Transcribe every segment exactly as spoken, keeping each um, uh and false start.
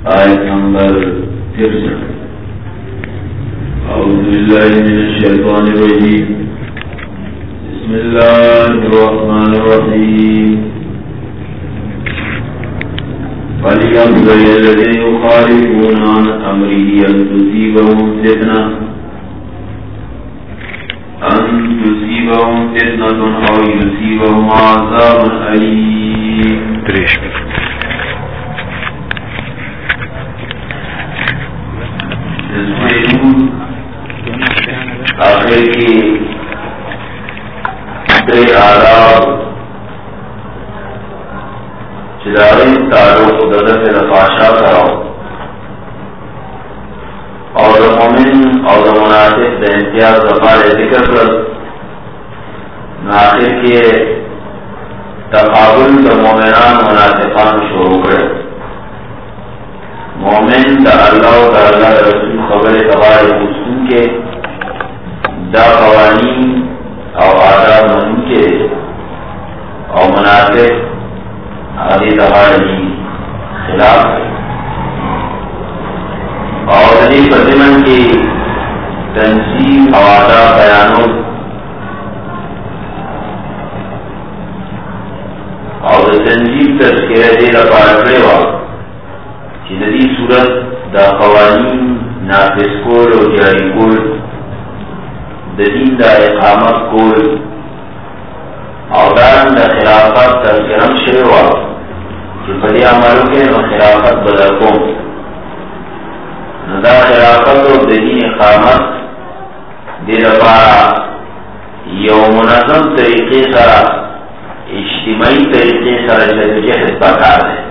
آیت نمبر ترسٹھ. اعوذ باللہ من الشیطان الرجیم. بسم اللہ الرحمن الرحیم. فَلْيَحْذَرِ الَّذِينَ يُخَالِفُونَ عَنْ أَمْرِهِ أَن تُصِيبَهُمْ فِتْنَةٌ أَن تُصِيبَهُمْ فِتْنَةٌ أَوْ يُصِيبَهُمْ عَذَابٌ أَلِيمٌ. آخر کی دے آداب چداری تعلق دولت رفاشا کراؤ اور مومن اور مناسب دے امتیاز وفار ذکر پر آخر کے تقابل دا مومنان مناسبان شروع کرے. مومن دا اللہ و دا اللہ رسول خبر تبار مسلم کے دا قوانین اور آداب من کے اور مناسب آدھی تباری خلاف اور علی بدمن کی تنظیم اور آداب بیانوں اور تنظیم تذکرہ دے لپارکڑے وا جدی صورت دا قوانین نافذ کول اور جاری کول دین دا اقامت کول اور دارن دا خلافت تذکرم شروع کہ بڑی عملوں کے خلافت بدل کو دا خلافت اور دین اقامت دے لپارا یو منظم طریقے سرا اجتماعی طریقے سرا جدوجہد پکار ہے.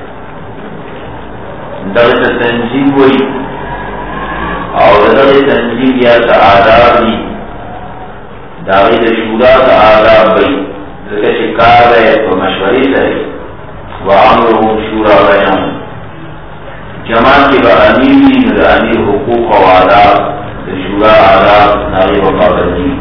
درس تنظیم ہوئی اور درس تنظیم یا آداب بھی داغی شورا کا آداب بھئی لیکن شکار ہے تو مشوری سے وعاملہم شورا بینہم جماعت کی بامیر امیر حقوق و آداب شورا آداب ناغی و پابندی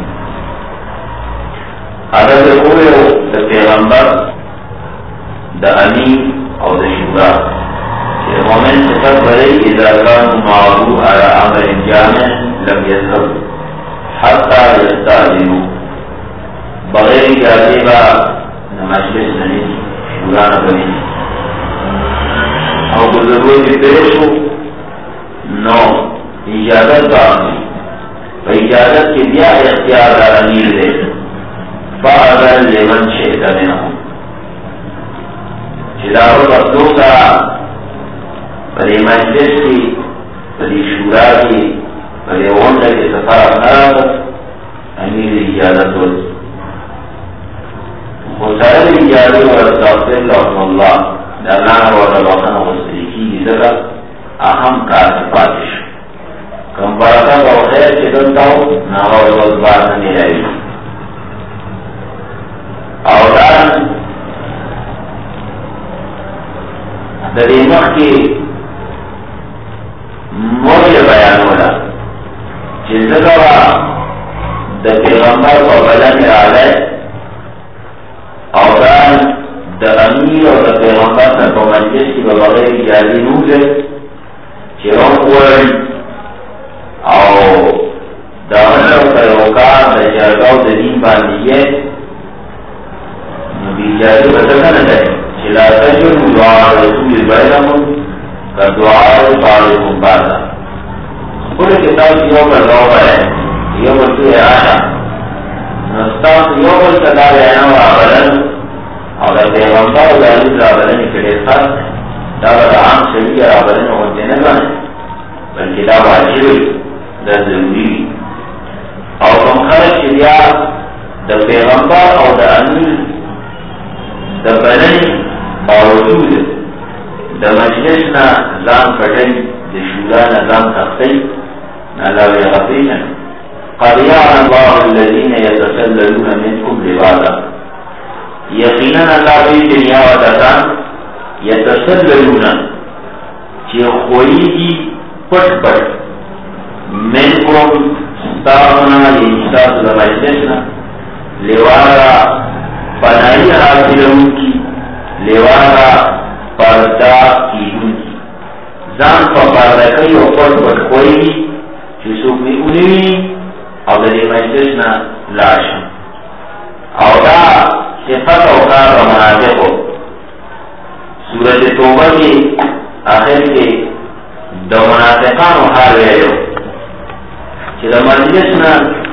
عدد ہوئے ہو دا پیغمبر دا امیر اور دا شورا. مومن صفت بڑی اذا كانوا معه على امر جامع لم يذهب حتى يستأذنوا بغیر اجازے کا مجلس نہیں شورا نہ بنی اور بزرگوں کی پیش ہو نو اجازت باقی اجازت کے دیا اختیار امیر دے فاذن لمن شئت منهم چراغ بردوں کا بڑے مجلس کی بڑی شورا کی بڑے اونڈ کے سفر اپنار امیر اجازت ہو خسائر اجازت و استغفر لهم اللہ درنان و رباقن و سریکی ذرا اہم کار پاتش کم برکہ و خیر کے دلتاؤ ناوہ و ازبار نمی رہی اولان دریمخ کی موجه بیان ہونا جزدگوا دا پیغمبر و بدن آلے اولان دا امیر و دا پیغمبر تا کو مجلس کی بغیر اجازی نوزے چرون کوئی او دا منر و تروکار دا جرگاو دا دین باندیے نبی اجازی بسکن ہے چلا تجن دعا رسول بینمون دعائے صالحوں بادا پورے کتاب یوں پر روح ہے یوں پر تو آشا نستاس یوں پر صدا لینا و آبرن اور پیغمبر و علیہ آبرن کڑے ساتھ دا بدا عام شریع آبرن ہوتے نظر بلکہ دا واجب دا ضروری اور کم خرج شریع دا پیغمبر اور دا امیر دا بنی باوجود دا مجلسنا زان پڑھیں دا شورانا زان تختی نالاوی غفینا قد یعلم الله الذین یتسللون منکم لبادا یقینا اللہ بھی دنیا و دتان یتسللون چی خوئی کی پٹ پٹ منکم ستاغنا لنساس دا مجلسنا لوادا پنائی حاصلون کی لوادا پردہ کی ان کی زان پټ پټ کوي چې څوک مې ونیوي او د دې مجلس نه لاړ شم. او دا صفت او کار د منافقو سورۃ توبه کې آخر کې د منافقانو حال ویلو چې د مجلس نه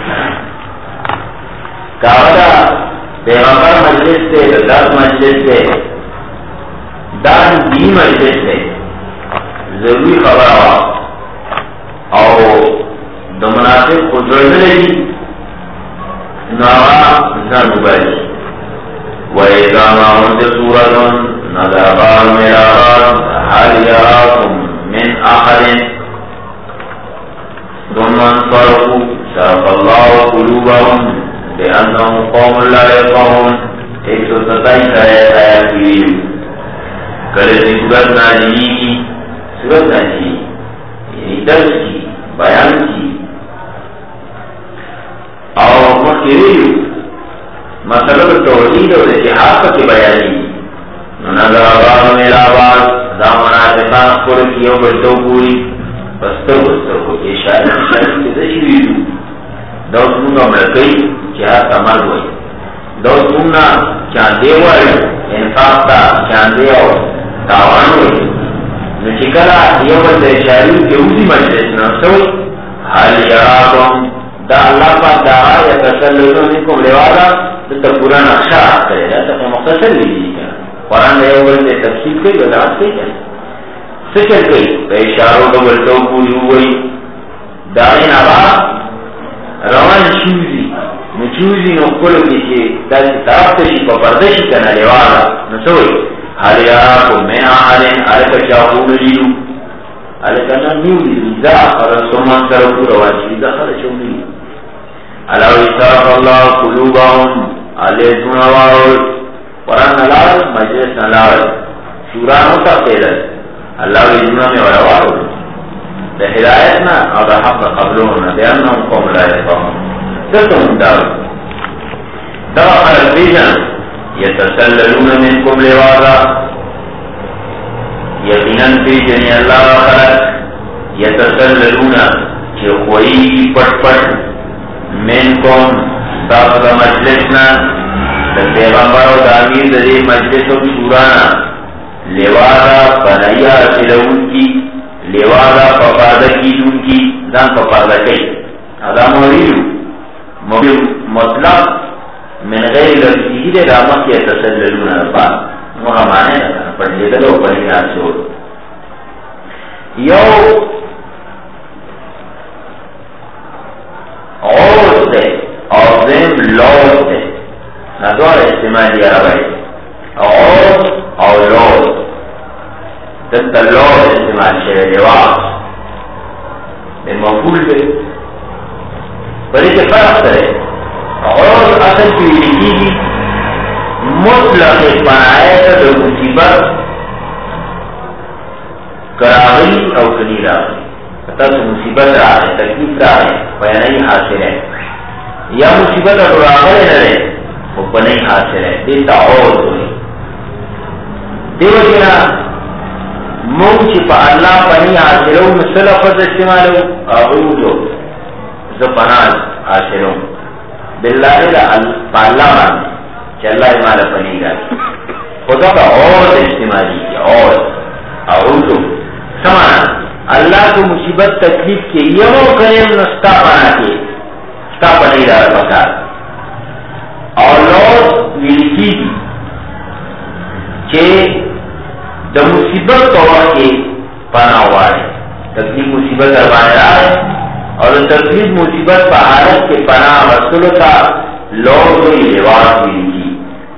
کاوه پیغمبر مجلس ته د درس مجلس ته دا دی مجلس ته ضروری خبره او د منافق خودرزلې دي نو ځان وبایي وَإِذَا مَا أُنْزِلَتْ سُورَةٌ نَظَرَ بَعْضُهُمْ إِلَى بَعْضٍ هَلْ يَرَاكُمْ مِنْ أَحَدٍ ثُمَّ انصَرَفُوا صَرَفَ اللَّهُ قُلُوبَهُمْ بِأَنَّهُمْ قَوْمٌ لَا يَفْقَهُونَ. ایک سو ستائیس آیات کی کله چې صورت نازلی کی صورت نازلی یعنی درس کی بیان کی او مخیریو مسئلہ توحید و اتحاد کی بیانی نظر آباد میرا آباد دا منافقان خور کیو بلتو پوری پستر بستر کو اشاری اشاری کی دشویدو دو سنگا ملکی چہا تمر ہوئی دو سنگا چاندے ہوئی انفاق تا چاندے ہو تاوان ہوئی نچکلا یہ بلت اشاری کی اوزی مجلس نفسوئی حال یراکم دا اللہ پاک دا آیا تسللونکم لوالا تا پورا نقشہ کرے گا تا مختصر لیجیے گا قرآن دے اول سے تفصیل کئی وضاحت کئی گا سکر کئی پہ اشاروں کا بلتو پوری ہوئی دارین آبا روان چوزی نچوزی نقلو کسی دا طرف تشی پا پردشی کنا لوالا نسوئی حالی آراکم من آحالین آلکا چاہون لیلو آلکا نمیو لیلو دا رسومان سرکو روان چیزی دا خرچو لیلو علاو استرف اللہ قلوبهم علیتون وارول قرآن نلال مجلس نلال شورانو تا قیدت اللہ ویدون میں وروارول دا ہدایتنا او دا حق قبلونا دیانهم قوم لا يفقهون دلتهم دارو دا خلق بیجن یتسللون منکم لوازا یقیناً بیجنی اللہ خلق یتسللون چی خوئی پٹ پٹ منکم تاسو دا مجلسنا دا پیغمبر و دا امیر دا دی مجلس و شورانا لوادا پنایا سلون کی لوادا پپادا کی دون کی دان پپادا کی ادا موریو مطلب من غیر لفظی دے رامت یا تسللون ارپا مغمانے لگا پر لیدلو پنی ناسور یو عوض دے عظیم لوز دے ندوار استعمالی عربی عوض او لوز دلتا لوز استعمال شوئے لواز دے مفول دے بلی کے فرق دے عوض اصل کی ویلکی دی مطلق پنائے تا دو مصیبت کراغی او کنی راغی تب مصیبت رہے تکلیف رہے پہنائی حاصل ہے یا مصیبت اٹھراغل رہے وہ پہنائی حاصل ہے دیتا عوض ہوئی دیو جنا مونگ چپا اللہ پہنی حاصل ہوں مثل افضل استعمال ہوں اعوذو زپنان حاصل ہوں باللہ پا اللہ مانے چا اللہ امال پہنی گا خدا کا عوض استعمالی کیا عوض اعوذو سمانا اللہ کو مصیبت تکلیف کے یو کریم نستا بنا کے ستا بنی رہا بکار اور لوگ ویلکی دی چھے دا مصیبت تو وقت کے پانا ہوا ہے تکلیف مصیبت دربانے رہا ہے اور تکلیف مصیبت پا حالت کے پناہ رسولو تا لوگ کوئی لواز ویلکی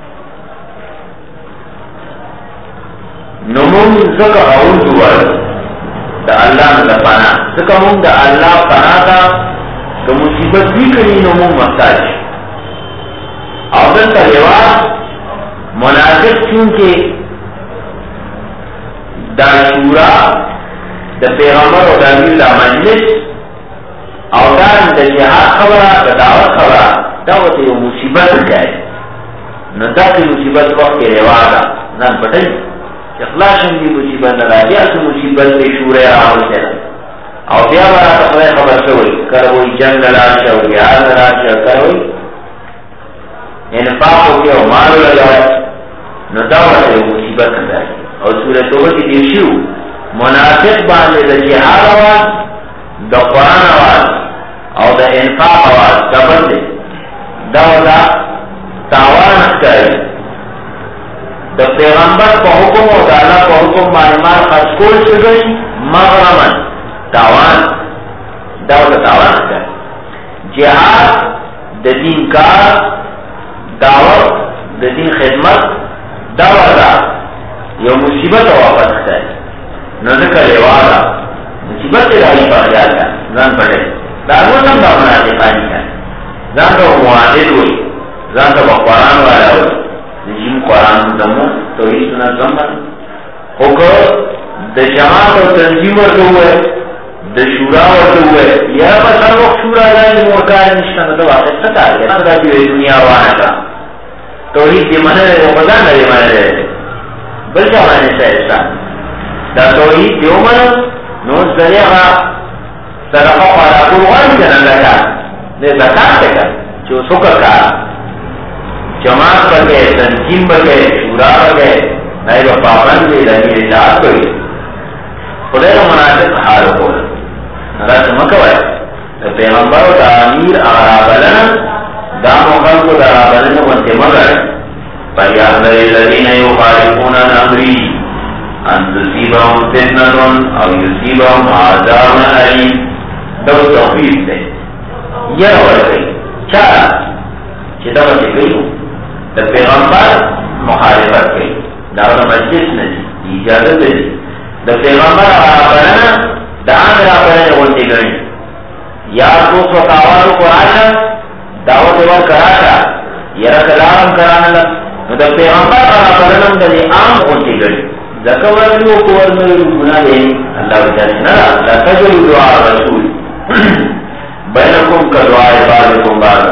نمون زکا اول دوار دا اللہ نہ پانا سکا مون دا اللہ پانا دا تو مصیبت بھی کنی نمون محتاج اول کا لواز مناسب چونکہ دا شورا دا پیغمبر و دا امیر دا مجلس او دا دا جہاد خبرہ دا دعوت خبرہ دا وقت یہ مصیبت جائے نہ دا کی مصیبت وقت کے لوازا نہ پتہ اخلاص دی مصیبت نہ راجع سے مصیبت سے شورے راو سے او بیا برا خدای خبر شوی کروی جنگ لاشا و جهاد لاشا کروی انفاقو که او مالو لگوی نو داوته مصیبت نداری او سورة توبه کی دیشیو منافق بانده دا جهاد آواز دا قرآن آواز او دا انفاق آواز دبل دی داوتا تاوان اختاری دا پیغمبر پا حکم و دا اللہ پا حکم مانمال خسکول شدوی مغرمن تاوان داوتا تاوان اختاری جهاد دا دین کار دعوت دا دین خدمت داوتا یو مصیبت واپس اختاری نذکر ایوالا مصیبت داری پا خیال کا زن پڑے دارمون هم دا منافقانی کا زن دا معادل ہوئی زن دا با قرآن والا ہوئی نجیم قرآن زمون توحید سنت زمون خوکر دا جماعت و تنظیم ورده ہوئے دا شورا ورده ہوئے یا بس ہر وقت شورا دائی مورکار نشتن دا واقع ستا ہے نا دا دیوی دنیا وانا کا توحید دی منہ رہے وہ خدا نہ دی منہ رہے بل جوانے سے احسان دا توحید دیو منہ نو ذریعہ صدقہ پارا قرآن جنن لگا دے زکاة دکا جو سکر کارا جماعت بگئے تنظیم بگئے شورا بگئے نئی با پابند دے لگی اجاد کوئی خدای رو مناسب حال کولا نرات مکوئے دا پیغمبر و دا امیر اغرابلن دا مخلق و دا اغرابلن وانتے مگر فَيَحْذَرِ الَّذِينَ يُخَالِفُونَ عَنْ أَمْرِهِ أَنْ تُصِيبَهُمْ فِتْنَةٌ أَوْ يُصِيبَهُمْ عَذَابٌ أَلِيمٌ دو توفیق دے یہ اور گئی چارا چیتا بچے گئی ہوں دا پیغمبر مخالفت گئی داونا مجلس نجی اجازت دی دا پیغمبر آبرنا دا آمر آبرنا ونتی گئی یا دوست و تاوارو قرآشا دعوت ور کراشا یرا کلام کرانا لگ دا پیغمبر آبرنا دا دی عام ونتی گئی ذکر ورنو کورنو گناہ دے اللہ بجانے نرا لا تجل دعا رسول بینکم کا دعا عبادکم بارا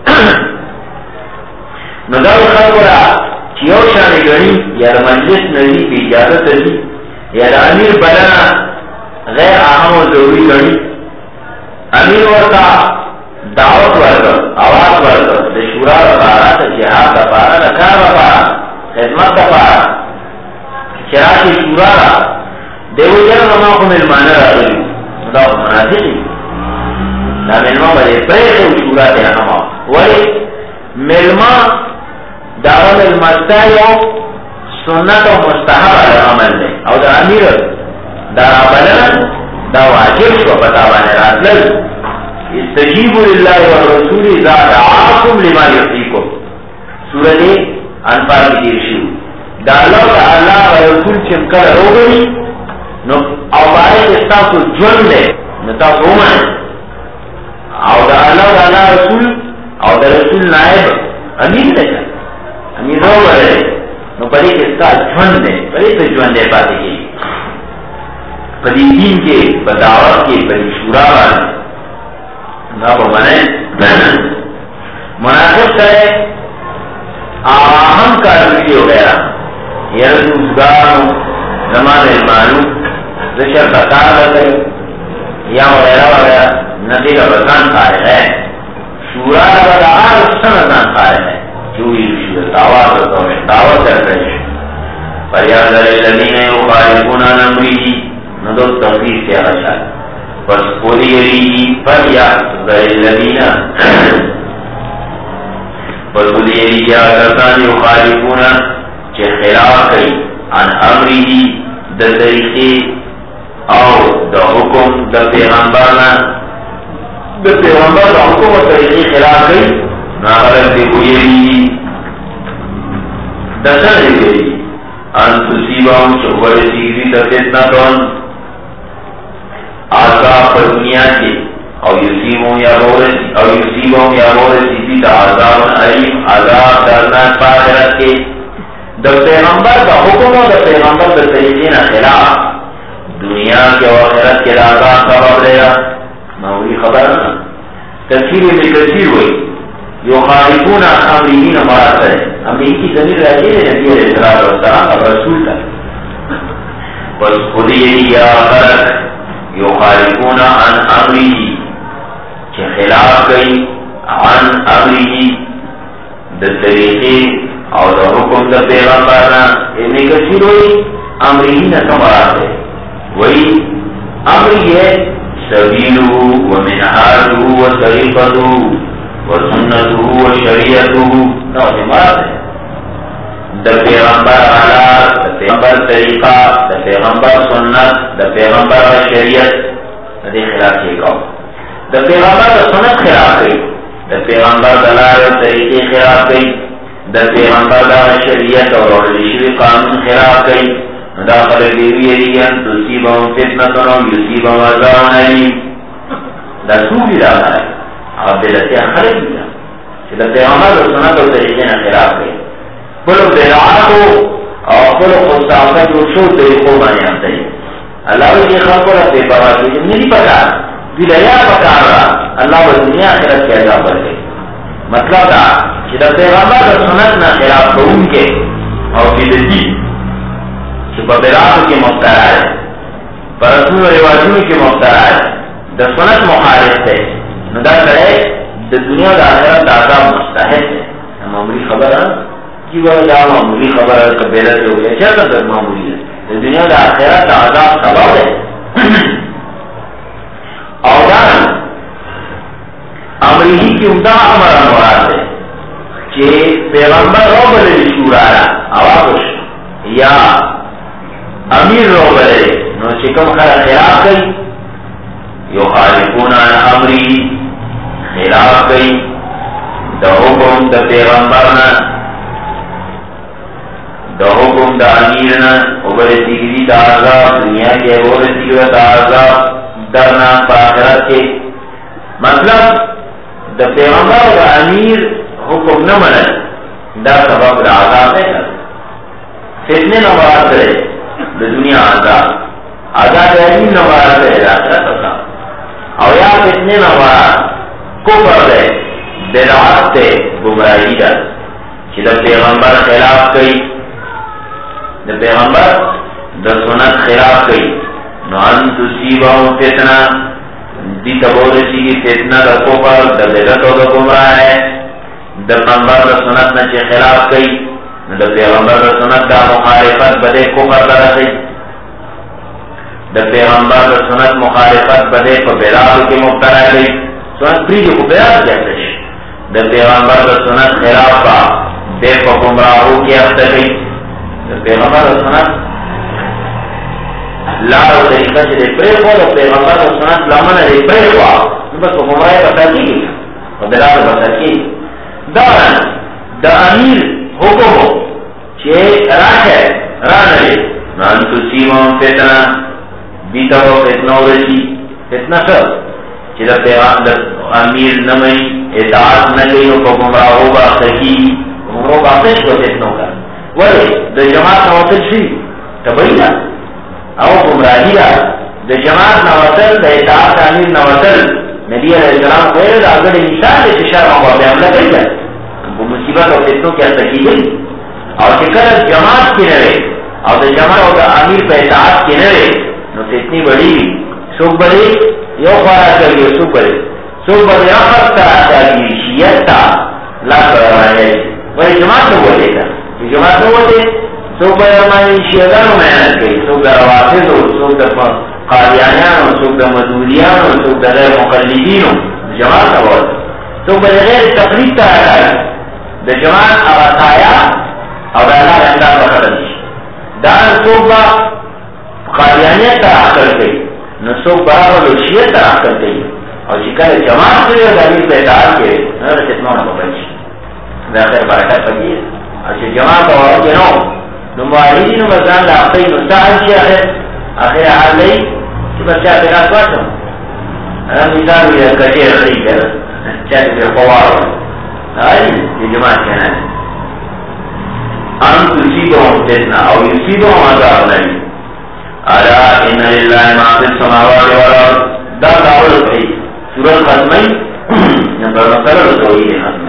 نظر خبرہ چیو شان گڑی یا مجلس نزی کی اجازت دی یا امیر بلنا غیر اہم و ضروری گڑی امیر ورطا دعوت ورکر آواز ورکر دشورا رفارا جہاد رفارا نکار رفارا خدمت رفارا چراسی شورا را دیو جن رماکم المانا را دلی دا مناسقی دا ملما بلے پریخو شورا دے ہما ولی ملما داو ملمستایو سنت و مستحب عمل دے او دا امیر دا بلن دا واجب شو پتاوانے راتلل استجیبوا للہ والرسول اذا دعاکم لما یحییکم سورت انفال کی دیرشیو دا اللہ دا اللہ و رسول چمکر رو گئی نو او بارے استاسو جون دے نو تا سومن او دا اللہ دا اللہ رسول او دا رسول نائب امیر دے امیر رو گئے نو پڑی کستا جون دے پڑی تو جون دے پاتے گئی پڑی دین کے بداوت کے پڑی شورا والے نا پا منے مناسب کرے آہم کارمکی ہو گیا یرد اسگارو زمان المانو زشر بکار لگئی یا وغیرہ وغیرہ ندی کا بزان فارغ ہے شورا بدعار سن ازان فارغ ہے چوئی رشید دعوات رکھو میں دعوت کر رہے ہیں فَيَحْذَرِ الَّذِينَ يُخَالِفُونَ عَنْ أَمْرِهِ ندو تفریح سے حشا پس قولی یریجی فَيَحْذَرِ الَّذِينَ پس قولی یریجی آگرتان يُخَالِفُونَ چه خلاف کئی عن امره دا طریقی او دا حکم دا پیغمبرنا دا پیغمبر دا حکم و طریقی خلاف کئی ناغرد دی کوئی دا سن دی ان تصیبهم چوبر سیگری دا فتنتون آزاب پر دنیا کے او یصیبهم یا بورسی او یصیبهم یا بورسی بیتا عذاب علیم عذاب درناک پاکرت کے دا پیغمبر دا حکم و دا پیغمبر دا طریقین خلاف دنیا کے آخرت کے عذاب سبب لے گا مولی خبر نا تفسیر میں کثیر ہوئی یخالفون عن امره مراد ہے امری کی ضمیر راجع ہے نبی علیہ السلام اور رسول کا بس خودی یا غرق یخالفون عن امره کہ خلاف گئی عن امره د طریقے اور د حکم د پیغمبرنا. ابن کثیر وی امره نہ مراد ہے وہی امر ہے سبیلہ ومنہاجہ وطریقتہ وسنتہ وشریعتہ نہ مراد ہے د پیغمبر حالات، د پیغمبر طریقہ، د پیغمبر سنت، د پیغمبر شریعت دې خلاف یې کو. د پیغمبر د سنت خلاف کوي، د پیغمبر د لارې او طریقې خلاف کوي، د پیغمبر د شریعت او رسولي قانون خلاف کوي. دا خلک دی ویری ان تصيبهم فتنه او يصيبهم عذاب اليم. دا څومره دا ہے هغه دلته خلک دي چې د پیغمبر د سنت او طریقې نه خلاف کوي. بلو بدعاتو اور بلو خصاصت و شو طریقوں بانے آتا ہے. اللہ کی خلق و رب بواتی نہیں پتا دلیا پتا رہا اللہ و دنیا خیرت کے عذاب بڑھ گئی. مطلب تھا کہ دا پیغمبر دا سنت نہ خلاف قوم کے اور بدعتی کہ بدعات کے مبتلا ہے، پر رسم و رواجوں کے مبتلا ہے، دا سنت مخالف ہے. ندا کرے دا دنیا دا آخرت دا عذاب مستحق ہے. معمولی خبر ہے کی وہ دا معمولی خبر ہے قبیلت ہو گیا کیا تھا معمولی ہے دنیا کا آخرت عذاب سبب ہے. اور امریکی کی عمدہ ہمارا مراد ہے کہ پیغمبر رو بلے شورارا آواز یا امیر رو بلے نو چکم خلا خلاف گئی یخالفون عن امری خلاف گئی دا حکم دا پیغمبرنا دا حکم دا امیرنا اوبرسی گری دا عذاب دنیا کے اوبرسی گری دا عذاب درنا پاکرات کے. مطلب دا پیغمبر دا امیر حکم نہ منن دا سبب دا عذاب ہے. فتنے نمبرات کرے دا دنیا عذاب عذاب علیم نمبرات کرے دا آخرت عذاب. اور یا فتنے نمبرات کفر دے بدعات دے گمراہی دا کہ دا پیغمبر خلاف کئی دا پیغمبر دا سنت خلاف کئی نو ان تصیبہم فتنہ دی تبورسی کی فتنہ دا کفر دا بدعت دا گمراہ ہے. دا پیغمبر دا سنت نچے خلاف کئی دا پیغمبر دا سنت دا مخالفت بدے کفر دا رکھئی. دا پیغمبر دا سنت مخالفت بدے پا بدعات کی مبتلا گئی سنت پریجو کو بدعات جاتا ہے. دا پیغمبر دا سنت خلاف با بے پا گمراہو کی افتر گئی. پیغمبر و سنت لار و طریقہ سے دے پریخ ہو تو پیغمبر و سنت لامن دے پریخ ہوا بس وہ گمراہ بتا کی گئی اور دلال بتا کی دارن دا امیر حکم ہو چھے راہ ہے راہ نلے نان تصیبہم فتنہ بیتا ہو فتنہ ہو رسی فتنہ سب چھے دا پیغمبر امیر نمی اطاعت نگئی ہو کو گمراہ ہوگا سکی گمراہ ہوگا اپنے کو فتنوں کا ولی دا جماعت نواتل شی تباینا او گمراہی دا دا جماعت نواتل دا اطاعت امیر نواتل نبی علیہ السلام کوئے دا اگر انسان دے ششار مقابل حملہ کری جائے وہ مصیبت اور فتنوں کی اثر کی گئی. اور چکر جماعت کی نرے اور دا جماعت اور دا امیر پہ اطاعت کی نرے نو فتنی بڑی سوک بڑی یو خوارا کری سوک بڑی سوک بڑی آفت کرا کری شیعت تا لا کروانا ہے ولی جماعت تو بولے گا جماعت تو ہوتے سوک بھائی ہماری شیعدانوں محنت کئی سوک در روافظ ہو سوک در قادیانیان ہو سوک در مدوریان ہو سوک در غیر مقلدین ہو جماعت تو ہوتے سوک بھائی غیر تقریب ترہ کر در جماعت اغتایا اور اللہ رحمدار بخدم دان سوک با قادیانیت ترہ کر گئی نو سوک برابر و شیعت ترہ کر گئی اور شکر جماعت سے دلیل پہ اتحاد کے نظر ستنوں نے بچی در خیر برکت پکی ہے. اچھا جماعت اور جنو نموالدین و مزان لاقی مستحل کی آخر آخر حال لئی کہ بس چاہتے ناس باشم انا مثال ہوئی ہے کچھے رئی کر چاہتے پھر خوار ہوئی آئی یہ جماعت کہنا ہے ان تصیبہم فتنہ او یصیبہم عذاب الیم الا ان للہ ما فی السماوات والارض دا داول بھئی سورت ختمی نمبر مسئلہ توحید ختمی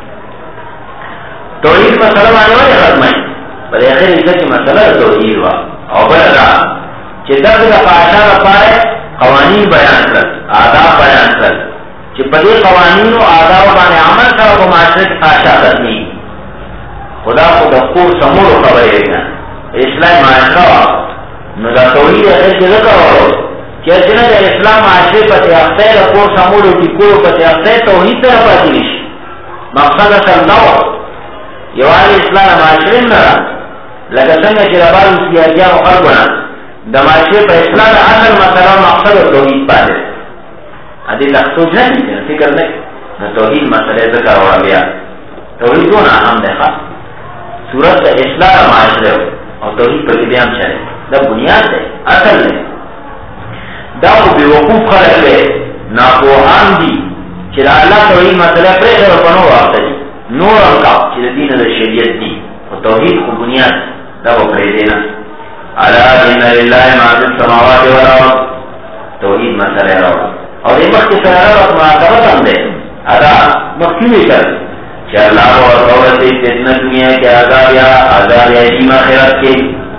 توحید مسئلہ مانے والے ختم ہے پر اخیر عزت کی مسئلہ توحید ہوا اور بڑا چدہ سے پاشا پائے قوانین بیان کر، آداب بیان کر، کہ پدے قوانین و آداب بانے عمل سره کو معاشرے کی خاشا کرنی خدا کو دکور سمور خبر ہے اسلام معاشرہ نو دا توحید ہے کہ ذکر ہو کہ جنہ دا اسلام معاشرے پر اختیار کو سمور کی کو پر اختیار توحید پر پاتیش مقصد اصل نو یوال اسلام معاشرے نہ لگا څنګه چې ربال سیاجا او خلقنا د معاشرے پر اسلام اصل مسله مقصد توحید پاتې ادي لختو جن فکر نه توحید مسئلے ذکر ہوا گیا توحید کو نا ہم دیکھا صورت اصلاح معاشرے اور توحید پر بیان چلے دا بنیاد ہے اصل ہے دا کو بے وقوف خلق ہے ناپوہان دی چلا اللہ توحید مسئلہ پریشر و پنو وقت دی نور انکا چلا دین دا شریعت دی اور توحید کو بنیاد دا کو پرے دینا علا دین اللہ معذب سماوات والارض توحید مسئلہ رہا اور یہ مخی سنرہ وقت معاقبت ہم دے ادا مخیوی کر کہ اللہ و عورت فتنہ دنیا کے عذاب یا عذاب یا عظیم آخرت کے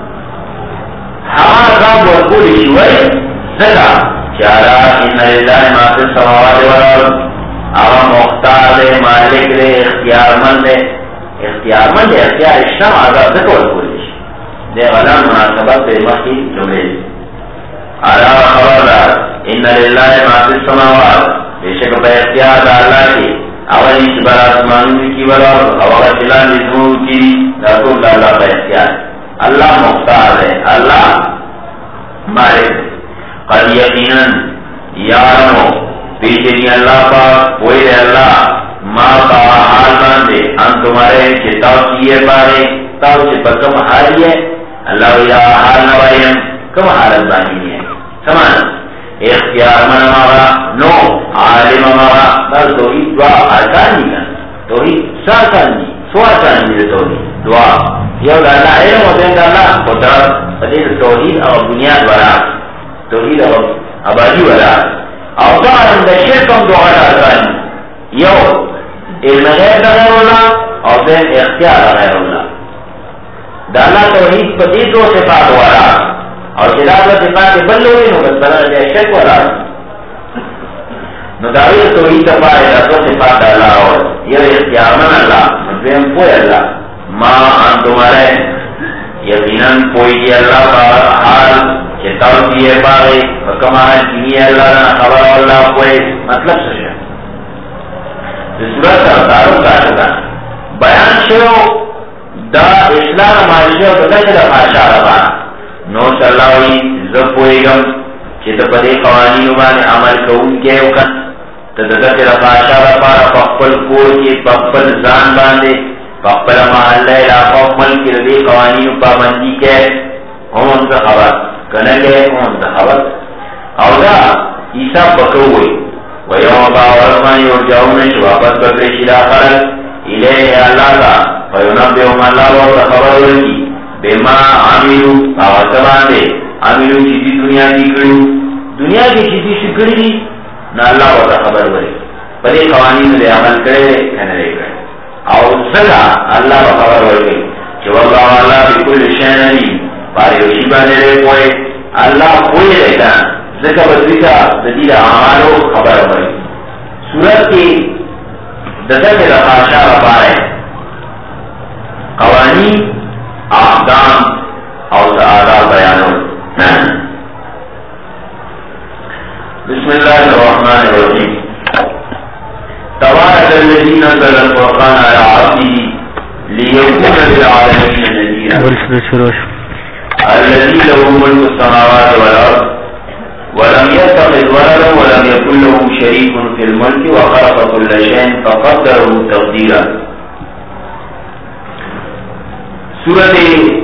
ہمارا عذاب ورکول شوئے زکا کہ اللہ ان اللہ معاصر سماوات والارض آوا مختار دے مالک دے اختیار مند دے اختیار مند دے اختیار اشتام عذاب زکا ورکول دے غلام مناسبت دے مخی جملے اللہ خبردار ان للہ معاصر سماوات بے شک بے اختیار اللہ کی اولی شبر آسمانوں کی ورور اولا چلان نزمور کی رسول اللہ بے اختیار اللہ مختار ہے اللہ مالک قد یقیناً یارمو پیشنی اللہ پاک وید اللہ ما با حال باندے ہم تمہارے چتاو کیے بارے تاو چپکم حالی ہے اللہ ویدہ حال نوائیم کم حالت بانی ہے سمانا اختیار من مارا نو عالم مارا بل توحید دعا آسان نہیں کن توحید ساکان نہیں سو آسان نہیں توحید دعا یو دا اللہ علم ہوتے ہیں اللہ قدرت فدیر توحید اور بنیاد والا توحید اور عبادی والا اور دعا دا شرکم دعا آسان یو علم غیر دا غیر اللہ اور دین اختیار غیر اللہ دا اللہ توحید فدیر دو صفات والا اور جلال و صفات بل ہوئی نو بس بنا جائے شک والا نو داوی توحید دفاعی دو صفات اللہ اور یہ اختیار من اللہ مدویم کوئی اللہ ما ان تمہارے یقیناً کوئی دی اللہ کا حال چتاو دیئے باغی وکمان کنی اللہ نا خبر اللہ کوئی مطلب سجھے صورت سرداروں کا شکا بیان شروع دا اسلام معاشرہ و تجد خاشا ربا نو صلی اللہ علیہ زبوئیگم چیتا پدے قوانین بانے عمل کون کے اوکن تدتا تیرا خاشا ربا پخپل کور کی پخپل زان باندے پخپل محلہ علاقہ ملک ردی قوانین پابندی کے ہم انتا خبر کنگے ہم انتا خبر اولا عیسیٰ بکوئی ویوم باورمان یرجعون شوابت بکرشی داخل الیہ اللہ کا فیونبیہم اللہ وقت خبر ورکی بیما عاملو آواتبان دے عاملو چیزی دنیا کی کرو دنیا کی چیزی شکری دی نا اللہ وقت خبر ورکی پدے قوانین دے عمل کرے دے کھنے دے کرے اور سکا اللہ وقت خبر ورکی کہ واللہ اللہ بکل شین علی پاری وشی بانے دے کوئے اللہ کوئی رہتا ذکر بذکر ددید اعمالو خبر ورکی سورت کی دسر کے رخاشا رفائے قوانین احکام اور آداب بیانوں بسم اللہ الرحمن الرحیم تبارک الذی نزل الفرقان علی عبده لیکون للعالمین نذیرا الذی له ملک السماوات والارض ولم يتخذ ولدا ولم يكن له شريك في الملك وخلق كل شيء فقدره تقديرا. سورة